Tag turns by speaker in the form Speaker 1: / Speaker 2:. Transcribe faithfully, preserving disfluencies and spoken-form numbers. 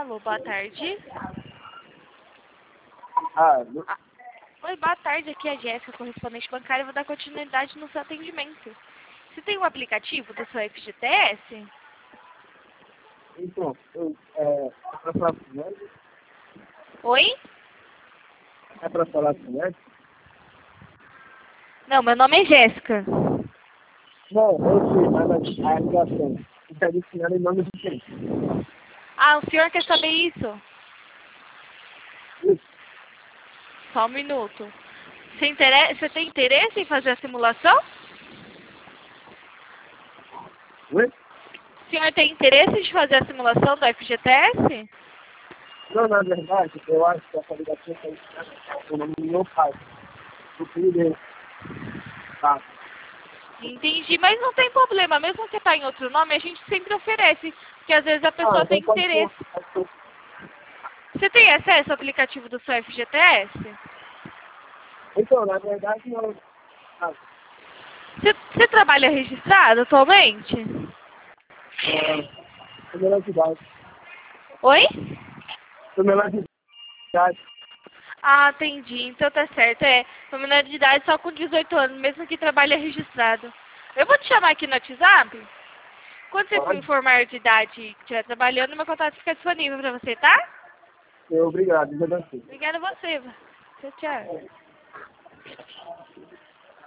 Speaker 1: Alô, boa tarde.
Speaker 2: Ah, não-
Speaker 1: Ah, oi, boa tarde. Aqui é a Jéssica, correspondente bancária. Eu vou dar continuidade no seu atendimento. Você tem um aplicativo do seu F G T S?
Speaker 2: então, eu, é, é pra falar com o médico?
Speaker 1: Oi?
Speaker 2: É pra falar com o médico?
Speaker 1: Não, meu nome é Jéssica.
Speaker 2: Não, eu sei, mas a, a ligação está adicionada em nome de quem?
Speaker 1: Ah, o senhor quer saber isso?
Speaker 2: Isso.
Speaker 1: Só um minuto. Você, intere- Você tem interesse em fazer a simulação?
Speaker 2: Oi?
Speaker 1: O senhor tem interesse de fazer a simulação do F G T S?
Speaker 2: Não, na verdade, eu acho que essa ligação está adicionada no nome do meu pai. Do filho dele. Tá.
Speaker 1: Entendi, mas não tem problema. Mesmo que tá em outro nome, a gente sempre oferece. Porque às vezes a pessoa
Speaker 2: Ah,
Speaker 1: tem
Speaker 2: então pode
Speaker 1: interesse.
Speaker 2: ser. Pode ser.
Speaker 1: Você tem acesso ao aplicativo do seu F G T S?
Speaker 2: Então, na verdade, não. Ah,
Speaker 1: Você, você trabalha registrado atualmente?
Speaker 2: é, sou menor de idade.
Speaker 1: Oi?
Speaker 2: Sou menor de idade.
Speaker 1: Ah, entendi. Então tá certo. É, sou menor de idade só com dezoito anos, mesmo que trabalhe registrado. Eu vou te chamar aqui no WhatsApp. Quando você for
Speaker 2: Pode?
Speaker 1: informar de idade e estiver trabalhando, meu contato fica disponível pra você, tá?
Speaker 2: Eu, obrigado. Obrigado.
Speaker 1: Obrigada a você. Tchau, tchau.